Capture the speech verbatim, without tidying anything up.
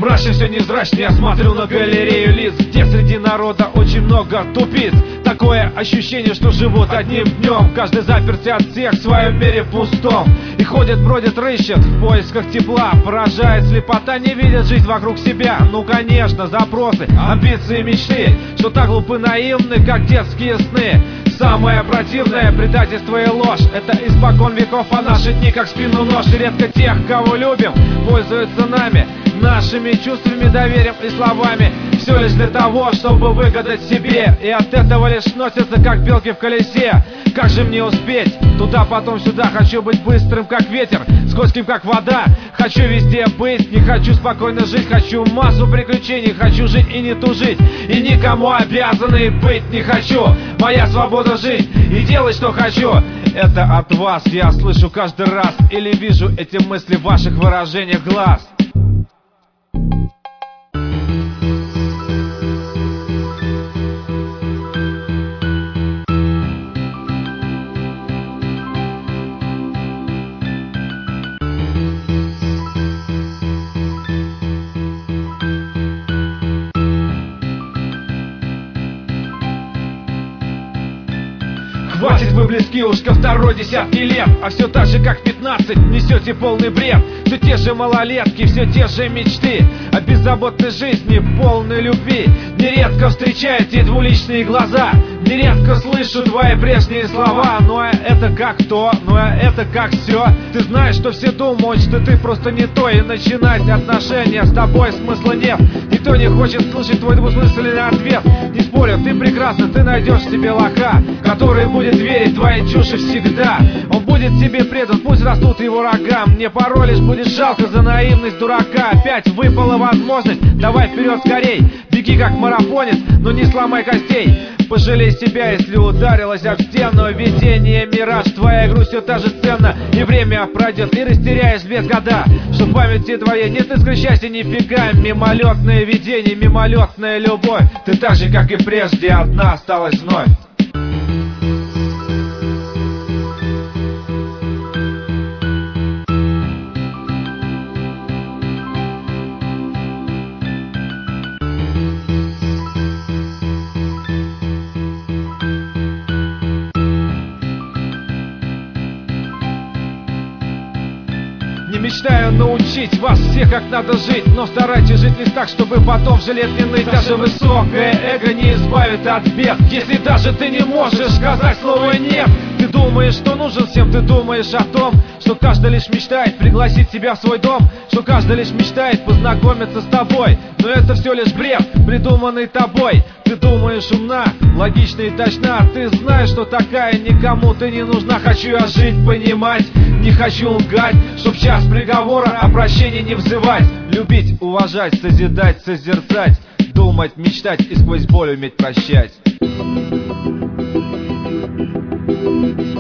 Мрачно все невзрачно, я смотрю на галерею лиц, где среди народа очень много тупиц. Такое ощущение, что живут одним днем, каждый заперся от всех в своем мире пустом. И ходят, бродят, рыщут в поисках тепла. Поражает слепота, не видят жизнь вокруг себя. Ну конечно, запросы, амбиции, мечты, что так глупы, наивны, как детские сны. Самое противное — предательство и ложь. Это испокон веков, а наши дни как спину нож. И редко тех, кого любим, пользуются нами, нашими чувствами, доверием и словами. Все лишь для того, чтобы выгадать себе, и от этого лишь носятся, как белки в колесе. Как же мне успеть? Туда, потом сюда. Хочу быть быстрым, как ветер, скользким, как вода. Хочу везде быть, не хочу спокойно жить. Хочу массу приключений, хочу жить и не тужить. И никому обязанный быть не хочу. Моя свобода жить и делать, что хочу. Это от вас я слышу каждый раз, или вижу эти мысли в ваших выражениях глаз. Хватит, вы близки уж ко второй десятке лет, а все так же, как пятнадцать, несете полный бред. Все те же малолетки, все те же мечты о беззаботной жизни, полной любви. Нередко встречаете двуличные глаза, нередко слышу твои прежние слова. Ну а это как то, ну а это как все. Ты знаешь, что все думают, что ты просто не то, и начинать отношения с тобой смысла нет. Никто не хочет слышать твой двусмысленный ответ. Не спорю, ты прекрасна, ты найдешь себе лоха, который будет верить в твои чуши всегда. Он будет тебе предан, пусть растут его рога. Мне порой лишь будет жалко за наивность дурака. Опять выпала возможность, давай вперед скорей. Беги как марафонец, но не сломай костей. Пожалей себя, если ударилась об стену. Видение, мираж, твоя грусть все та же ценна. И время пройдет, и растеряешь без года, что в памяти твоей нет искры счастья нифига. Мимолетное видение, мимолетная любовь. Ты так же, как и прежде, одна осталась вновь. Не мечтаю научить вас всех, как надо жить, но старайтесь жить не так, чтобы потом жалеть не ныть. Даже высокое эго не избавит от бед, если даже ты не можешь сказать слово «нет». Ты думаешь, что нужен всем, ты думаешь о том, что каждый лишь мечтает пригласить тебя в свой дом, что каждый лишь мечтает познакомиться с тобой. Но это все лишь бред, придуманный тобой. Ты думаешь умна, логична и точна. Ты знаешь, что такая никому ты не нужна. Хочу я жить, понимать, не хочу лгать, чтоб в час приговора о прощении не взывать. Любить, уважать, созидать, созерцать, думать, мечтать и сквозь боль уметь прощать.